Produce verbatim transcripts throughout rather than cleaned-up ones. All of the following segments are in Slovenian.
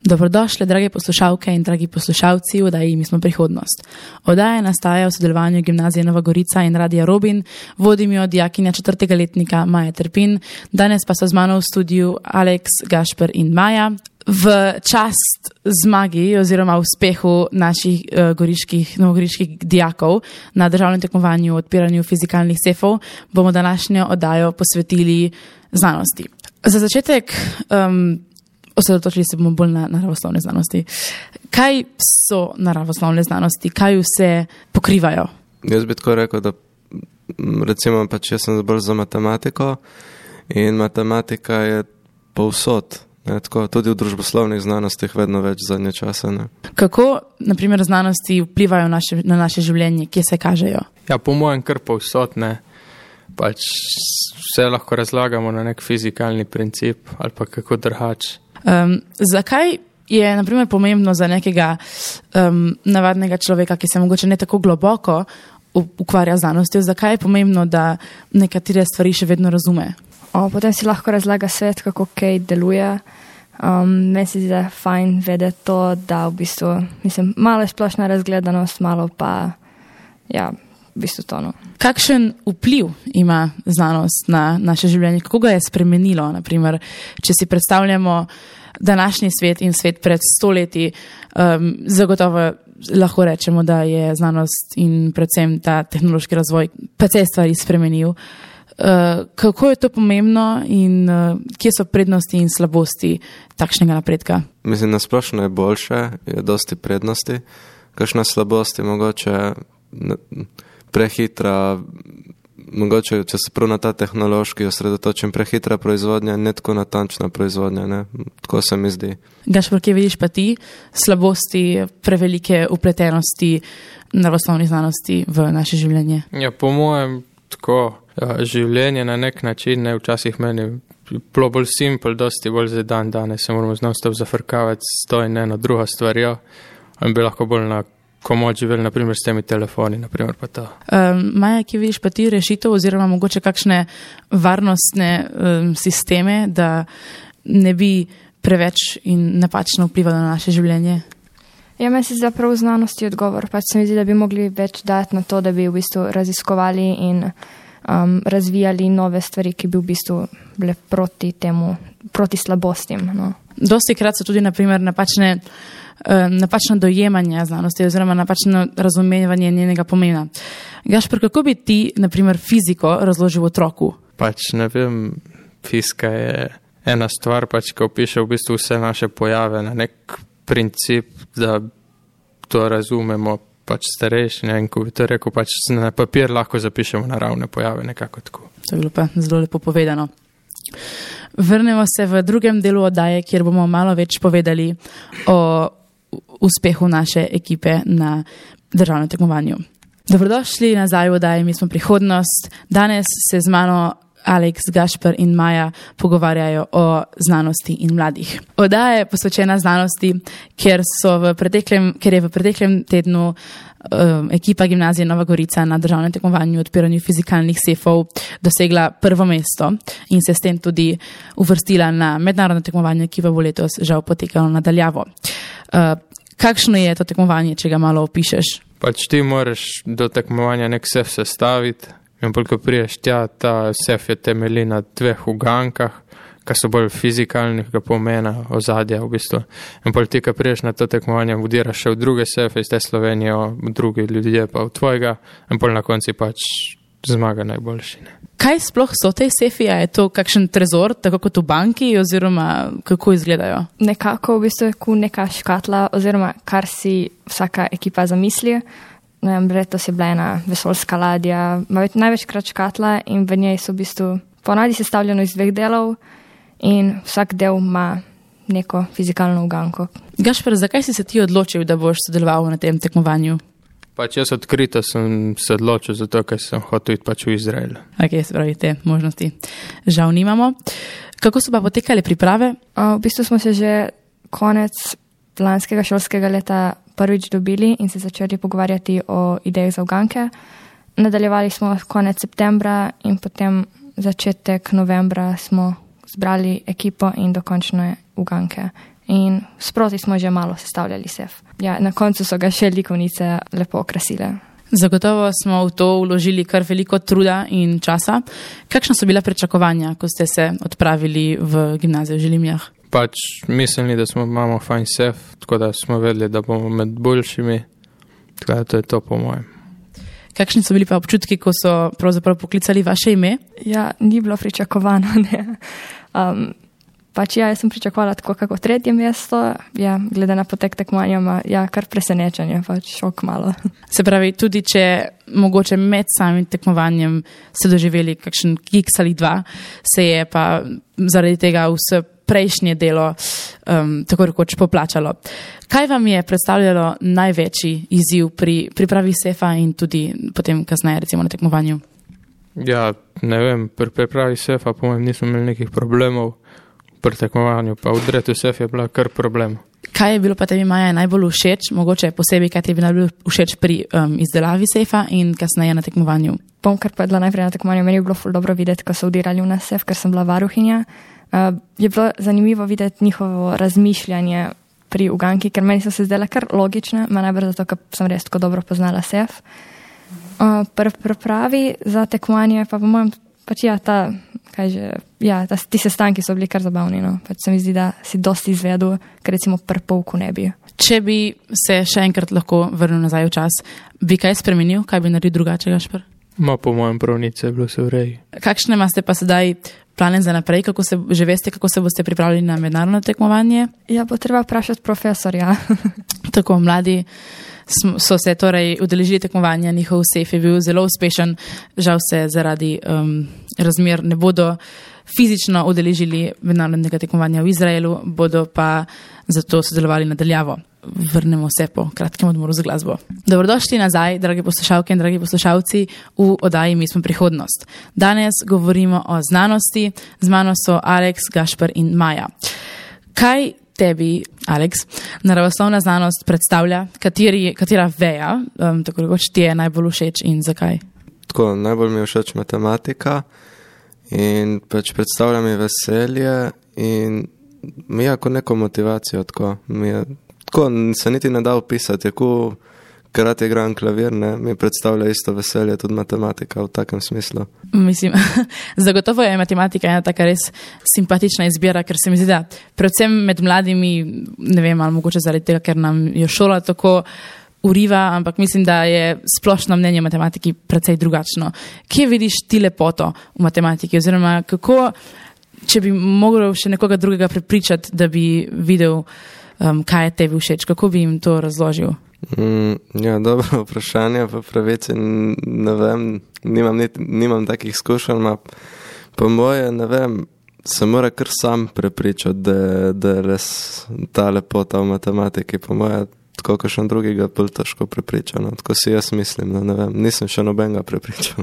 Dobrodošli, drage poslušalke in dragi poslušalci v oddaji Mi smo prihodnost. Oddaja nastaja v sodelovanju Gimnazije Nova Gorica in Radia Robin, vodim jo dijakinja četrtega letnika Maja Terpin, danes pa so z mano v studiu Aleks, Gašper in Maja. V čast zmagi oziroma uspehu naših uh, goriških, novogoriških dijakov na državnem tekmovanju o odpiranju fizikalnih sefov bomo današnjo oddajo posvetili znanosti. Za začetek um, osredotočili se bomo bolj na naravoslovne znanosti. Kaj so naravoslovne znanosti? Kaj vse pokrivajo? Jaz bi tako rekel, da recimo pač jaz sem bolj za matematiko in matematika je povsod. Ne, tako, tudi v družboslovnih znanostih vedno več zadnje časa. Ne. Kako, na primer, znanosti vplivajo naše, na naše življenje? Kje se kažejo? Ja, po mojem kar povsod, ne. Pač vse lahko razlagamo na nek fizikalni princip ali pa kako drugače. Um, zakaj je, na primer, pomembno za nekega um, navadnega človeka, ki se mogoče ne tako globoko ukvarja z znanostjo, zakaj je pomembno, da nekatere stvari še vedno razume? O, potem si lahko razlaga svet, kako kaj deluje. Um, meni se zdi, da je fajn vedeti to, da v bistvu, mislim, malo je splošna razgledanost, malo pa, ja, v bistvu to, no. Kakšen vpliv ima znanost na naše življenje? Kako ga je spremenilo? Naprimer, če si predstavljamo današnji svet in svet pred sto leti, um, zagotovo lahko rečemo, da je znanost in predvsem ta tehnološki razvoj precej stvari spremenil. Uh, kako je to pomembno in uh, kje so prednosti in slabosti takšnega napredka? Mislim, na splošno je boljše, je dosti prednosti. Kakšna slabost je mogoče prehitra, mogoče, če se prav na ta tehnološki osredotočim, prehitra proizvodnja, ne tako natančna proizvodnja, ne? Tako se mi zdi. Gašper, kje vidiš pa ti slabosti prevelike upletenosti naravoslovnih znanosti v naše življenje? Ja, po mojem tako, ja, življenje na nek način, ne, včasih meni bilo bolj simpel, dosti bolj za dan danes, se moramo znostov zafrkavati s to in eno drugo stvarjo, in bi lahko bolj na komoč živeli, naprimer s temi telefoni, naprimer pa to. Um, Maja, ki vidiš pa ti rešitev oziroma mogoče kakšne varnostne um, sisteme, da ne bi preveč in napačno vplivalo na naše življenje? Ja, meni se zdi prav v znanosti odgovor, pač se mi zdi, da bi mogli več dati na to, da bi v bistvu raziskovali in um, razvijali nove stvari, ki bi v bistvu bile proti temu, proti slabostim. No. Dosti krat so tudi, naprimer, napačne, um, napačna dojemanja znanosti oziroma napačno razumevanje njenega pomena. Gašper, kako bi ti, naprimer, fiziko razložil otroku? Pač, ne vem, fizika je ena stvar, pač, ki opiše v bistvu vse naše pojave na nek princip, da to razumemo pač starejši, ne, in ko bi to rekel, pač na papir lahko zapišemo naravne pojave, nekako tako. To je bilo pa zelo lepo povedano. Vrnemo se v drugem delu oddaje, kjer bomo malo več povedali o uspehu naše ekipe na državnem tekmovanju. Dobrodošli nazaj v oddaji Mi smo prihodnost. Danes se z mano Aleks, Gašper in Maja pogovarjajo o znanosti in mladih. Oddaja je posvečena znanosti, ker, so v preteklem, ker je v preteklem tednu um, ekipa Gimnazije Nova Gorica na državnem tekmovanju odpiranju fizikalnih sefov dosegla prvo mesto in se s tem tudi uvrstila na mednarodno tekmovanje, ki pa bo letos žal potekalo nadaljavo. Uh, kakšno je to tekmovanje, če ga malo opišeš? Pač ti moraš do tekmovanja nek sef sestaviti. In ko priješ tja, ta sef je temelji na dveh ugankah, ki so bolj fizikalnega pomena, ozadja v bistvu. In pol ti, ko priješ na to tekmovanje, vdiraš še v druge sefe iz te Slovenije, v druge ljudje pa v tvojega, in pol na konci pač zmaga najboljši. Ne. Kaj sploh so te sefi? Je to kakšen trezor, tako kot v banki, oziroma kako izgledajo? Nekako v bistvu je kot neka škatla, oziroma kar si vsaka ekipa zamisli. Ne vem, letos je bila ena vesoljska ladja, največkrat škatla in v njej so v bistvu ponavadi sestavljeno iz dveh delov in vsak del ima neko fizikalno uganko. Gašper, zakaj si se ti odločil, da boš sodeloval na tem tekmovanju? Pač jaz odkrito sem se odločil zato, ker sem hotel iti pač v Izrael. Ok, se pravi, te možnosti žal nimamo. Kako so pa potekale priprave? O, v bistvu smo se že konec lanskega šolskega leta prvič dobili in se začeli pogovarjati o idejah za uganke. Nadaljevali smo konec septembra in potem začetek novembra smo zbrali ekipo in dokončne uganke. in sproti smo že malo sestavljali sef. Ja, na koncu so ga še likovnice lepo okrasile. Zagotovo smo v to vložili kar veliko truda in časa. Kakšna so bila pričakovanja, ko ste se odpravili v gimnazijo v Želimljah? Pač mislili, da smo imamo fajn sef, tako da smo vedeli, da bomo med boljšimi. Tako da to je to po mojem. Kakšni so bili pa občutki, ko so pravzaprav poklicali vaše ime? Ja, ni bilo pričakovano, ne. Um, pač ja, jaz sem pričakovala tako kako tretje mesto, ja, glede na potek tekmovanja, ja, kar presenečenje, pač šok malo. Se pravi, tudi če mogoče med samim tekmovanjem ste doživeli kakšen kiks ali dva, se je pa zaradi tega vse prejšnje delo um, tako rekoč poplačalo. Kaj vam je predstavljalo največji izziv pri pripravi sefa in tudi potem kasneje recimo na tekmovanju? Ja, ne vem, pri pripravi sefa po mojem nismo imeli nekih problemov, pri tekmovanju pa v dretu sef je bila kar problem. Kaj je bilo pa tebi, Maja, najbolj všeč, mogoče posebej, kaj ti je bilo najbolj všeč pri um, izdelavi sefa in kasneje na tekmovanju? Bom kar povedala najprej na tekmovanju, meni je bilo ful dobro videti, ko so vdirali v nas sef, ker sem bila varuhinja. Uh, je bilo zanimivo videti njihovo razmišljanje pri uganki, ker meni so se zdele kar logične, ma najbolj zato, ker sem res tako dobro poznala sef. Uh, pri pripravi za tekmovanje pa po mojem, pač ja, ta, kaj že, ja, ta, ti sestanki so bili kar zabavni, no. Pač se mi zdi, da si dosti izvedel, ker recimo pri pouku ne bi. Če bi se še enkrat lahko vrnil nazaj v čas, bi kaj spremenil, kaj bi naredil drugače, Gašper? Ma po mojem pravnice je bilo se v reji. Kakšne imate pa sedaj plane za naprej, kako se, že veste, kako se boste pripravili na mednarodno tekmovanje? Ja, bo treba vprašati profesorja. Tako, mladi so se torej udeležili tekmovanja, njihov sef je bil zelo uspešen, žal se zaradi um, razmer ne bodo fizično udeležili mednarodnega tekmovanja v Izraelu, bodo pa zato sodelovali nadaljavo. Vrnemo se po kratkem odmoru z glasbo. Dobrodošli nazaj, dragi poslušalke in dragi poslušalci, v oddaji Mi smo prihodnost. Danes govorimo o znanosti, z mano so Aleks, Gašper in Maja. Kaj tebi, Aleks, naravoslovna znanost predstavlja, kateri, katera veja, um, tako rekoč, ti je najbolj všeč in zakaj? Tako, najbolj mi je všeč matematika in pač predstavlja mi veselje in mi je kot neko motivacijo, tako, mi je, tako se niti ne da opisati, ko krat igram klavir, ne, mi predstavlja isto veselje, tudi matematika v takem smislu. Mislim, zagotovo je matematika ena taka res simpatična izbira, ker se mi zdi, da predvsem med mladimi, ne vem, ali mogoče zaradi tega, ker nam je šola tako uriva, ampak mislim, da je splošno mnenje o matematiki precej drugačno. Kje vidiš ti lepoto v matematiki, oziroma kako, če bi mogel še nekoga drugega prepričati, da bi videl, um, kaj je tebi všeč, kako bi jim to razložil? Mm, ja, dobro vprašanje, pa pravici ne vem, nimam, niti, nimam takih izkušenj, ma po moje, ne vem, se mora kar sam prepričati, da, da je res ta lepota v matematiki, po moje, tako kot še drugega bolj težko prepričan, no. Tako si jaz mislim, no, ne vem, nisem še nobenega prepričal.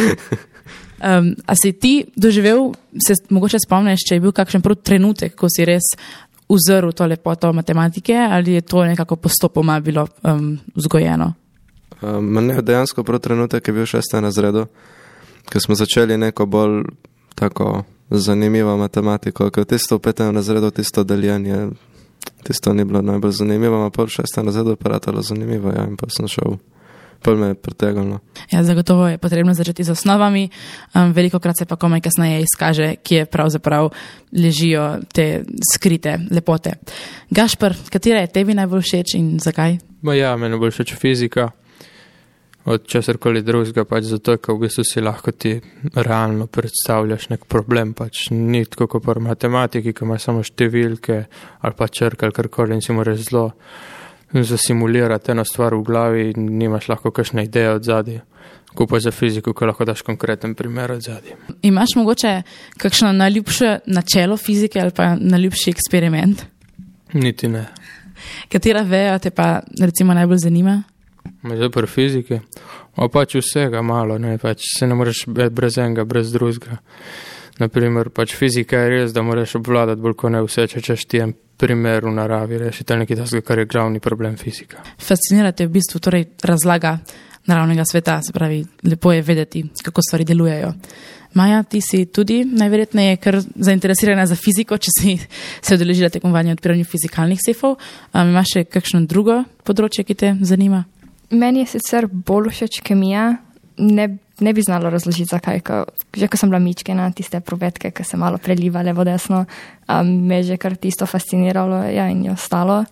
um, a si ti doživel, se mogoče spomniš, če je bil kakšen prav trenutek, ko si res uzrl to lepoto matematike, ali je to nekako postopoma bilo um, vzgojeno? Um, ne, dejansko prav trenutek je bil šestem razredu, ko smo začeli neko bolj tako zanimivo matematiko, ker tisto v petem razredu, tisto deljenje, tisto ni bilo najbolj zanimivo, a pol šestem razredu pa ratalo zanimivo, ja, in pa sem šel, pol me je pretegalno. Ja, zagotovo je potrebno začeti z osnovami, um, veliko krat se pa komaj kasneje izkaže, kje pravzaprav ležijo te skrite lepote. Gašper, katera je tebi najbolj všeč in zakaj? Ma ja, meni bolj všeč fizika, od česarkoli drugega, pač zato, ker v bistvu si lahko ti realno predstavljaš nek problem, pač ni tako kot pri matematiki, ki ima samo številke ali pa črke ali karkoli in si moraš zelo zasimulirati eno stvar v glavi in nimaš lahko kakšne ideje od zadnje. Ko pa za fiziko, ko lahko daš konkreten primer od zadnje. Imaš mogoče kakšno najljubše načelo fizike ali pa najljubši eksperiment? Niti ne. Katera veja te pa recimo najbolj zanima? Zdaj pri fiziki, a pač vsega malo, ne, pač se ne moreš brez enega, brez drugega. Naprimer, pač fizika je res, da moraš obvladati bolj kot ne vse, če češ ti en primer v naravi rešiti, nekaj tasega, kar je glavni problem fizika. Fascinira te v bistvu torej razlaga naravnega sveta, se pravi, lepo je vedeti, kako stvari delujejo. Maja, ti si tudi najverjetneje kar zainteresirana za fiziko, če si se udeležila tekmovanja o odpiranju fizikalnih sefov. Um, imaš še kakšno drugo področje, ki te zanima? Meni je sicer bolj všeč kemija, ne, ne bi znala razložiti zakaj, ko, že ko sem bila mičkena, tiste provedke, ki se malo prelivale v desno, um, me je že kar tisto fasciniralo, ja, in je ostalo.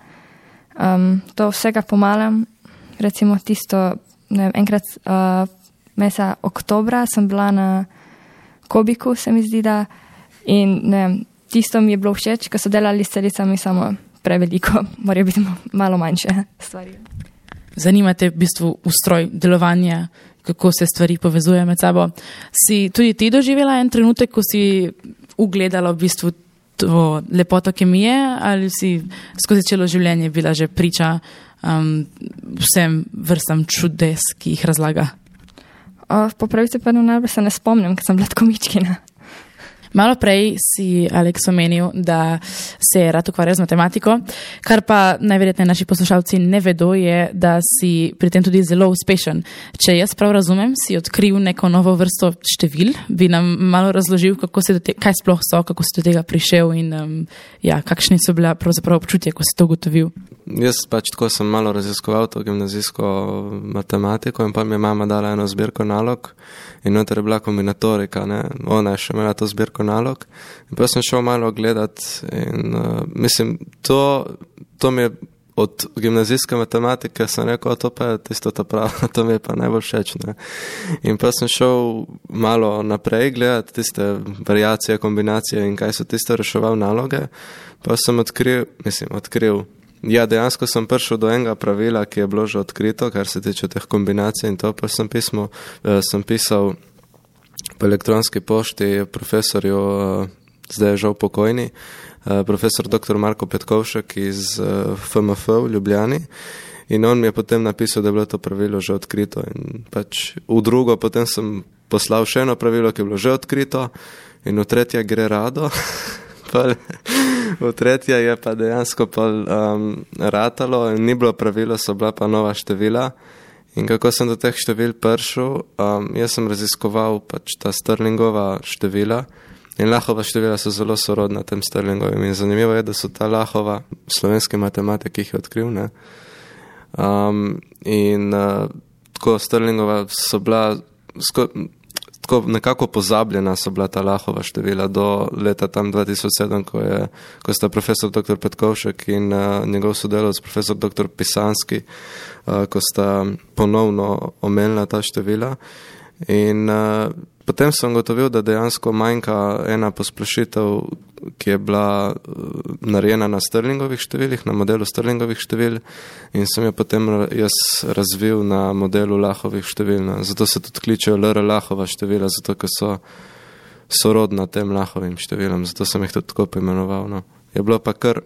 Um, to vsega pomalem, recimo tisto, ne vem, enkrat uh, meseca oktobra sem bila na Kobiku, se mi zdi, da in ne vem, tisto mi je bilo všeč, ko so delali s celicami samo preveliko, morajo biti malo manjše stvari. Zanima te v bistvu ustroj delovanja, kako se stvari povezuje med sabo. Si tudi ti doživela en trenutek, ko si ugledala v bistvu to lepoto kemije, ali si skozi celo življenje bila že priča um, vsem vrstam čudes, ki jih razlaga? Uh, Popravite pa najbolj se ne spomnim, ker sem bila tako mičkina. Malo prej si Aleks omenil, da se je rad ukvarjal z matematiko, kar pa najverjetneje naši poslušalci ne vedo, je, da si pri tem tudi zelo uspešen. Če jaz prav razumem, si odkril neko novo vrsto števil, bi nam malo razložil, kako se do te, kaj sploh so, kako si do tega prišel in um, ja, kakšni so bila pravzaprav občutje, ko si to ugotovil. Jaz pač tako sem malo raziskoval to gimnazijsko matematiko in pa mi je mama dala eno zbirko nalog in noter je bila kombinatorika, ne. Ona je še imela to zbirko nalog in pa sem šel malo gledat in uh, mislim, to, to mi je od gimnazijske matematike sem rekel, to pa je tisto ta pravo, to mi je pa najbolj všeč, ne. In pa sem šel malo naprej gledat tiste variacije, kombinacije in kaj so tiste reševal naloge, pa sem odkril, mislim, odkril Ja, dejansko sem prišel do enega pravila, ki je bilo že odkrito, kar se tiče teh kombinacij in to, pa sem, pismo, eh, sem pisal po elektronski pošti profesorju, eh, zdaj je žal pokojni, eh, profesor doktor Marko Petkovšek iz eh, F M F v Ljubljani in on mi je potem napisal, da je bilo to pravilo že odkrito in pač v drugo potem sem poslal še eno pravilo, ki je bilo že odkrito in v tretje gre rado. V tretje je pa dejansko pol, um, ratalo in ni bilo pravilo, so bila pa nova števila. In kako sem do teh števil prišel, um, jaz sem raziskoval pač ta Stirlingova števila in Lahova števila so zelo sorodna tem Stirlingovim. In zanimivo je, da so ta Lahova slovenski matematik, ki jih je odkril, ne. Um, in uh, tako Stirlingova so bila sko- tako nekako pozabljena so bila ta Lahova števila do leta tam dva tisoč sedem, ko je, ko sta profesor doktor Petkovšek in uh, njegov sodelavec profesor doktor Pisanski, uh, ko sta ponovno omenila ta števila. In uh, potem sem gotovil, da dejansko manjka ena posplošitev, ki je bila uh, narejena na Stirlingovih številih, na modelu Stirlingovih števil in sem jo potem jaz razvil na modelu Lahovih števil. Zato se tudi kličejo L R Lahova števila, zato ker so sorodna tem Lahovim številom, zato sem jih tudi tako poimenoval. No. Je bilo pa kar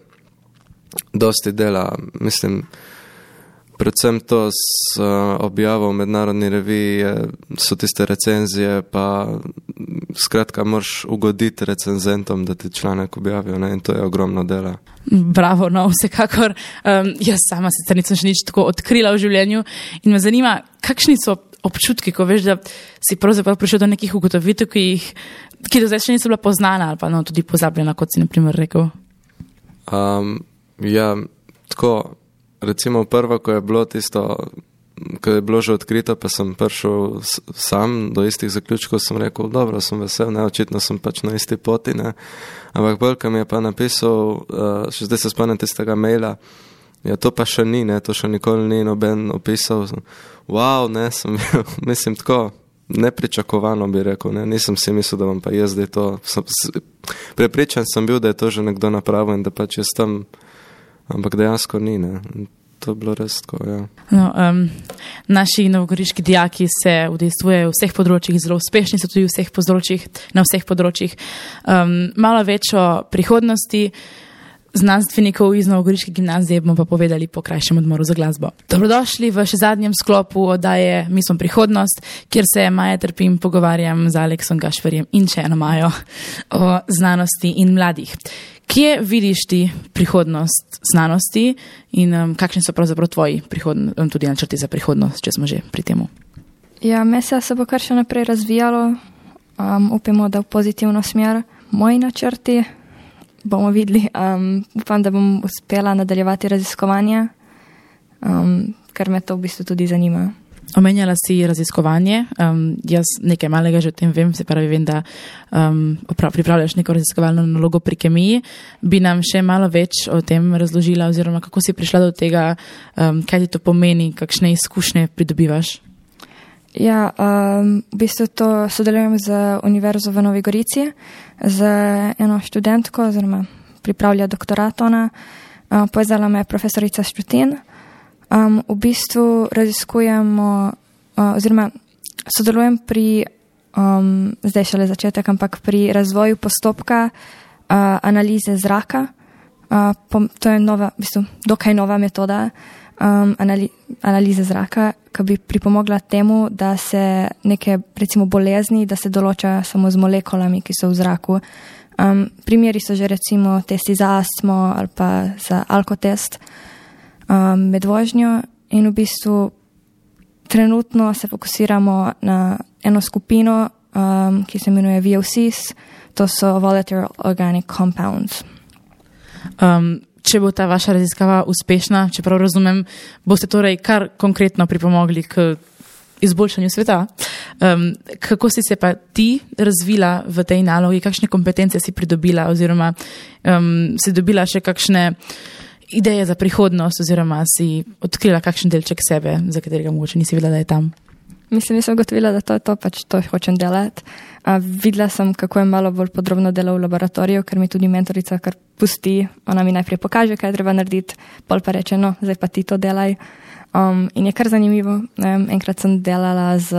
dosti dela, mislim, predvsem to s uh, objavo v mednarodni reviji so tiste recenzije, pa skratka moraš ugoditi recenzentom, da ti članek objavijo, ne? In to je ogromno dela. Bravo, no, vsekakor. Um, jaz sama sicer nisem še nič tako odkrila v življenju in me zanima, kakšni so občutki, ko veš, da si pravzaprav prišel do nekih ugotovitev, ki jih, ki do zdaj še niso bila poznana ali pa no, tudi pozabljena, kot si na primer rekel. Um, ja, tako recimo prvo, ko je bilo tisto, ko je bilo že odkrito, pa sem prišel sam do istih zaključkov, sem rekel, dobro, sem vesel, ne, očitno sem pač na isti poti, ne. Ampak bolj, ko mi je pa napisal, uh, še zdaj se spomnim tistega maila, ja, to pa še ni, ne, to še nikoli ni noben opisal. Wow, ne, sem bil, mislim, tako nepričakovano bi rekel, ne, nisem si mislil, da bom pa jaz zdaj to, sem, prepričan sem bil, da je to že nekdo napravil in da pač jaz tam, ampak dejansko ni, ne. To je bilo res tako, ja. No, um, naši novogoriški dijaki se udejstvujejo v vseh področjih, zelo uspešni so tudi v vseh področjih, na vseh področjih. Um, malo več o prihodnosti znanstvenikov iz novogoriške gimnazije bomo pa povedali po krajšem odmoru za glasbo. Dobrodošli v še zadnjem sklopu oddaje Mi smo prihodnost, kjer se Maja Trpin pogovarjam z Aleksom Gašperjem in še eno Majo o znanosti in mladih. Kje vidiš ti prihodnost znanosti in um, kakšni so pravzaprav tvoji prihodno, tudi načrti za prihodnost, če smo že pri temu? Ja, mesec se bo kar še naprej razvijalo. um, upamo, da v pozitivno smer. Moji načrti bomo videli. Um, upam, da bom uspela nadaljevati raziskovanje, um, ker me to v bistvu tudi zanima. Omenjala si raziskovanje. Um, jaz nekaj malega že o tem vem, se pravi, vem, da um, pripravljaš neko raziskovalno nalogo pri kemiji. Bi nam še malo več o tem razložila oziroma kako si prišla do tega, um, kaj ti to pomeni, kakšne izkušnje pridobivaš? Ja, um, v bistvu to sodelujem z Univerzo v Novi Gorici, z eno študentko, oziroma pripravlja doktorat ona. Uh, povezala me profesorica Štutin. Um, v bistvu raziskujemo, uh, oziroma sodelujem pri, um, zdaj šele začetek, ampak pri razvoju postopka uh, analize zraka. Uh, pom, to je nova, v bistvu dokaj nova metoda um, anali, analize zraka, ki bi pripomogla temu, da se neke, recimo, bolezni, da se določa samo z molekulami, ki so v zraku. Um, primeri so že recimo testi za astmo ali pa za alkotest um, med vožnjo in v bistvu trenutno se fokusiramo na eno skupino, um, ki se imenuje V O Cs, to so Volatile Organic Compounds. Um, če bo ta vaša raziskava uspešna, čeprav razumem, boste torej kar konkretno pripomogli k izboljšanju sveta. Um, kako si se pa ti razvila v tej nalogi, kakšne kompetence si pridobila oziroma um, si dobila še kakšne ideje za prihodnost oziroma si odkrila kakšen delček sebe, za katerega mogoče nisi vedela, da je tam? Mislim, nisem gotovila, da to je to, pač to hočem delati. A videla sem, kako je malo bolj podrobno delal v laboratoriju, ker mi tudi mentorica kar pusti, ona mi najprej pokaže, kaj je treba narediti, pol pa reče, no, zdaj pa ti to delaj. Um, in je kar zanimivo. Um, enkrat sem delala z,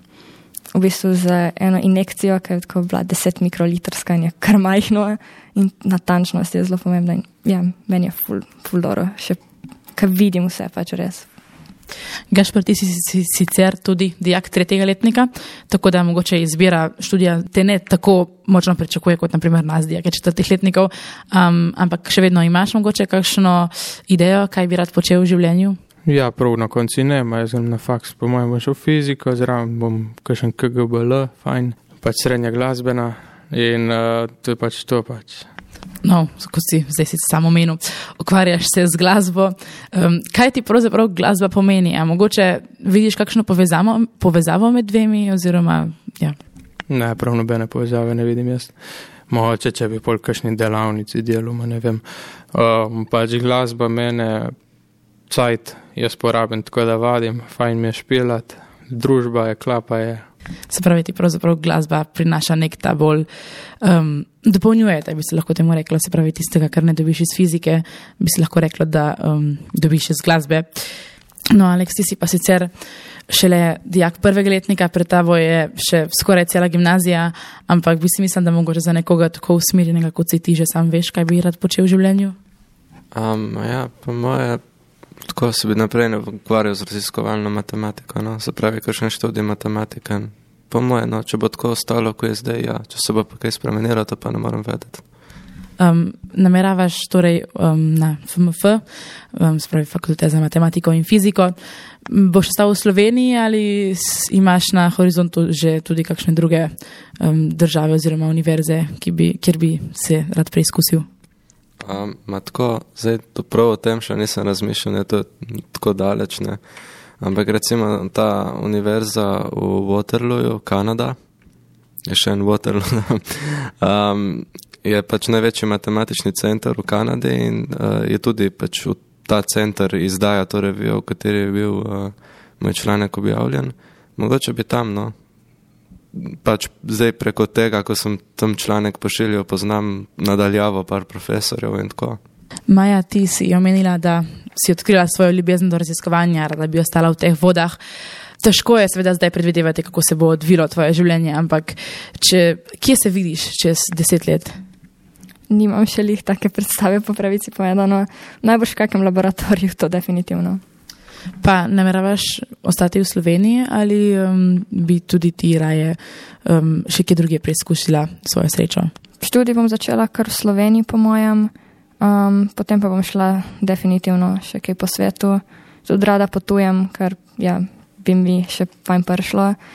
v bistvu z eno injekcijo, ki je tako bila deset mikrolitrska in je kar majhno in natančnost je zelo pomembna. In, ja, meni je ful, ful dobro, še kar vidim vse, pač res. Gašper, ti si, si sicer tudi dijak tretjega letnika, tako da mogoče izbira študija te ne tako močno pričakuje kot naprimer nas, dijake četrtih letnikov, um, ampak še vedno imaš mogoče kakšno idejo, kaj bi rad počel v življenju? Ja, prav na konci ne, jaz sem na faks, po mojem bom šel fiziko, zraven bom kakšen K G B L, fajn, pač srednja glasbena in uh, to je pač to pač. No, ko si zdaj si samo omenil, ukvarjaš se z glasbo. Um, kaj ti pravzaprav glasba pomeni? A mogoče vidiš kakšno povezavo, povezavo med dvemi oziroma, ja? Ne, prav nobene povezave ne vidim jaz. Mogoče, če bi pol kakšni delavnici deloma, ne vem. Um, pač glasba mene cajt, jaz porabim tako da vadim, fajn mi je špilat, družba je, klapa je. Se pravi, ti pravzaprav glasba prinaša nek ta bolj um, dopolnjuje, da bi se lahko temu rekla, se pravi tistega, kar ne dobiš iz fizike, bi se lahko rekla, da um, dobiš iz glasbe. No, Aleks, ti si pa sicer šele dijak prvega letnika, pred tabo je še skoraj cela gimnazija, ampak bi si mislim, da mogoče za nekoga tako usmerjenega, kot si ti že sam veš, kaj bi rad počel v življenju? Um, ja, po moje, tako se bi naprej ne ukvarjal z raziskovalno matematiko, no, se pravi, kakšen študij matematike. Po moje, no, če bo tako ostalo, ko je zdaj, ja, če se bo pa kaj spremenilo, to pa ne moram vedeti. Um, nameravaš torej um, na F M F, um, se pravi Fakultet za matematiko in fiziko, boš ostal v Sloveniji ali imaš na horizontu že tudi kakšne druge um, države oziroma univerze, ki bi, kjer bi se rad preizkusil? Um, ma tako, zdaj to prav o tem še nisem razmišljal, ne, to je tako daleč, ne. Ampak recimo ta univerza v Waterlooju, Kanada, je še en Waterloo, um, je pač največji matematični center v Kanadi in uh, je tudi pač v ta center izdaja to revijo, v kateri je bil uh, moj članek objavljen. Mogoče bi tam, no, pač zdaj preko tega, ko sem tam članek pošiljal, poznam nadaljavo par profesorjev in tako. Maja, ti si omenila, da si odkrila svojo ljubezen do raziskovanja, da bi ostala v teh vodah. Težko je seveda zdaj predvidevati, kako se bo odvilo tvoje življenje, ampak če, kje se vidiš čez deset let? Nimam še lih take predstave, po pravici povedano. Najbolj v kakem laboratoriju, to definitivno. Pa nameravaš ostati v Sloveniji ali um, bi tudi ti raje um, še kje druge preizkusila svojo srečo? Študij bom začela kar v Sloveniji, po mojem, um, potem pa bom šla definitivno še kaj po svetu. Tudi rada potujem, ker ja, bi mi še fajn prišlo.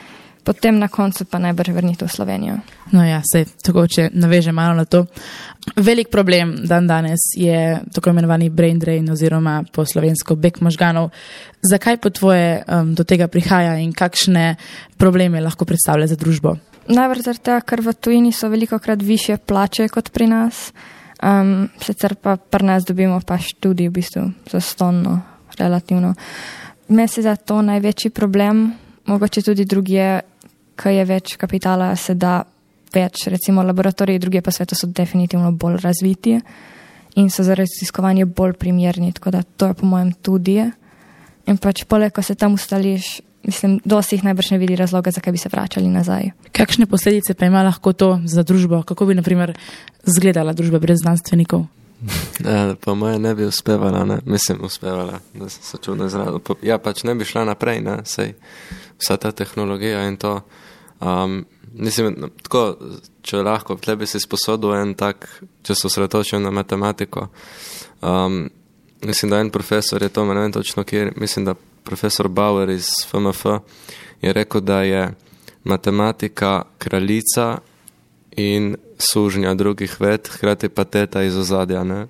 potem na koncu pa najbrž vrniti v Slovenijo. No ja, sej, tako če naveže malo na to. Velik problem dan danes je tako imenovani brain drain oziroma po slovensko beg možganov. Zakaj po tvoje um, do tega prihaja in kakšne probleme lahko predstavlja za družbo? Najbrž zaradi tega, ker v tujini so veliko krat više plače kot pri nas. Um, sicer pa pri nas dobimo pa študij v bistvu zastonno, relativno. Meni se zdi to največji problem, mogoče tudi drugje, ko je več kapitala, se da več, recimo laboratoriji druge po svetu so definitivno bolj razviti in so za raziskovanje bolj primerni, tako da to je po mojem tudi. In pač poleg, ko se tam ustališ, mislim, dosti jih najbrž ne vidi razloga, zakaj bi se vračali nazaj. Kakšne posledice pa ima lahko to za družbo? Kako bi, na primer, izgledala družba brez znanstvenikov? Ja, po moje ne bi uspevala, ne? Mislim, uspevala, da se čudno izrazil. Ja, pač ne bi šla naprej, ne? Sej vsa ta tehnologija in to. Um, mislim, tako, če lahko, tle bi si sposodil en tak, če se osredotočil na matematiko. Um, mislim, da en profesor je to, ne vem točno, kjer, mislim, da profesor Bauer iz F M F je rekel, da je matematika kraljica in sužnja drugih ved, hkrati pa teta iz ozadja, ne.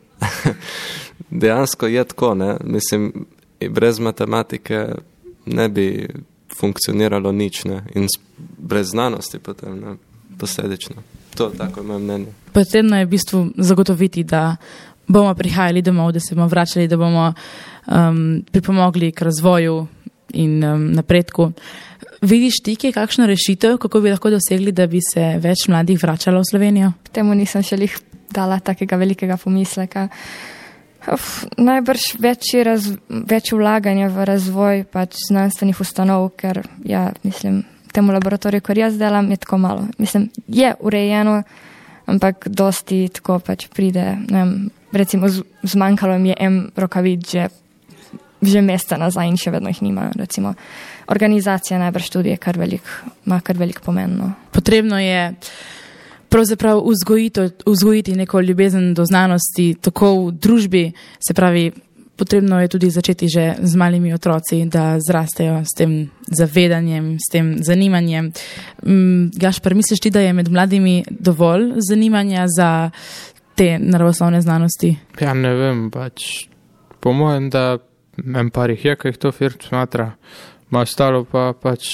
Dejansko je tako, ne. Mislim, brez matematike ne bi funkcioniralo nič, ne. In brez znanosti potem, ne, posledično. To tako je moje mnenje. Potrebno je v bistvu zagotoviti, da bomo prihajali domov, da se bomo vračali, da bomo um, pripomogli k razvoju in um, napredku. Vidiš ti, kje kakšno rešitev, kako bi lahko dosegli, da bi se več mladih vračalo v Slovenijo? Temu nisem še lih dala takega velikega pomisleka. Uf, najbrž več, raz, več vlaganja v razvoj pač znanstvenih ustanov, ker ja, mislim, temu laboratoriju, kar jaz delam, je tako malo. Mislim, je urejeno, ampak dosti tako pač pride, ne vem, recimo zmanjkalo mi je en rokavic že, že mesta nazaj in še vedno jih nima, recimo. Organizacija najbrž tudi je kar velik, ima kar velik pomen. No. Potrebno je pravzaprav vzgojiti, vzgojiti neko ljubezen do znanosti, tako v družbi, se pravi, potrebno je tudi začeti že z malimi otroci, da zrastejo s tem zavedanjem, s tem zanimanjem. Gašper, misliš ti, da je med mladimi dovolj zanimanja za te naravoslovne znanosti? Ja, ne vem, pač po mojem, da en par jih je, ki jih to firm smatra, ma ostalo pa pač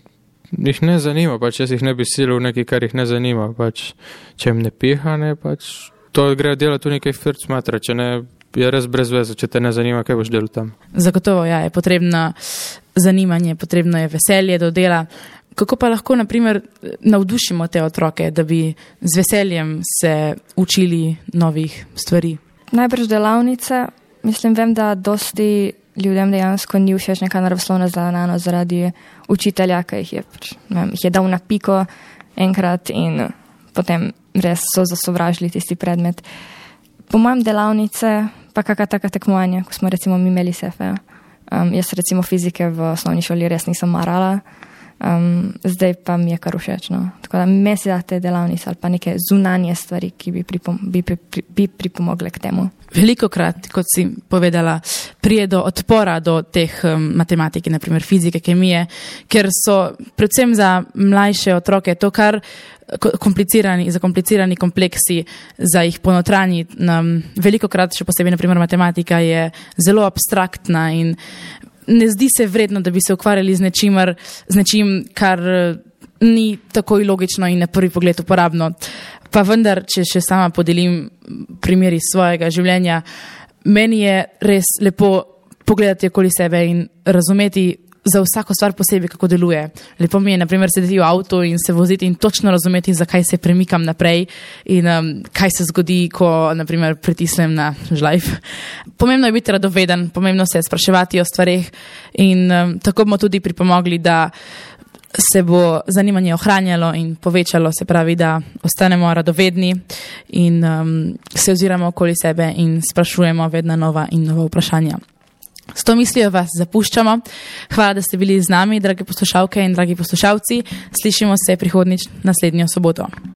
jih ne zanima, pač jaz jih ne bi silil nekaj, kar jih ne zanima, pač če jim ne piha, ne, pač to gre delati v nekaj firm smatra, če ne je res brez veze, če te ne zanima, kaj boš delal tam. Zagotovo, ja, je potrebno zanimanje, potrebno je veselje do dela. Kako pa lahko, na primer, navdušimo te otroke, da bi z veseljem se učili novih stvari? Najbrž delavnice. Mislim, vem, da dosti ljudem dejansko ni všeč neka naravoslovna znanost zaradi učitelja, ki jih je, ne vem, jih je dal na piko enkrat in potem res so zasovražili tisti predmet. Po mojem delavnice, pa kakšna taka tekmovanja, ko smo recimo mi imeli sefe. Um, jaz recimo fizike v osnovni šoli res nisem marala. Um, zdaj pa mi je kar všeč, no. Tako da me si da te delavnice ali pa neke zunanje stvari, ki bi, pripom bi, pri bi pripomogle k temu. Velikokrat, kot si povedala, prije do odpora do teh um, matematike, naprimer fizike, kemije, ker so predvsem za mlajše otroke to kar komplicirani, zakomplicirani kompleksi za jih ponotranjiti. Um, velikokrat, še posebej naprimer matematika, je zelo abstraktna in ne zdi se vredno, da bi se ukvarjali z nečimer, z nečim, kar ni takoj logično in na prvi pogled uporabno. Pa vendar, če še sama podelim primeri svojega življenja, meni je res lepo pogledati okoli sebe in razumeti za vsako stvar posebej, kako deluje. Lepo mi je, naprimer, sedeti v avtu in se voziti in točno razumeti, zakaj se premikam naprej in um, kaj se zgodi, ko, naprimer, pritisnem na žlajf. Pomembno je biti radoveden, pomembno se je spraševati o stvareh in um, tako bomo tudi pripomogli, da se bo zanimanje ohranjalo in povečalo, se pravi, da ostanemo radovedni in um, se oziramo okoli sebe in sprašujemo vedno nova in nova vprašanja. S to mislijo vas zapuščamo. Hvala, da ste bili z nami, drage poslušalke in dragi poslušalci. Slišimo se prihodnjič naslednjo soboto.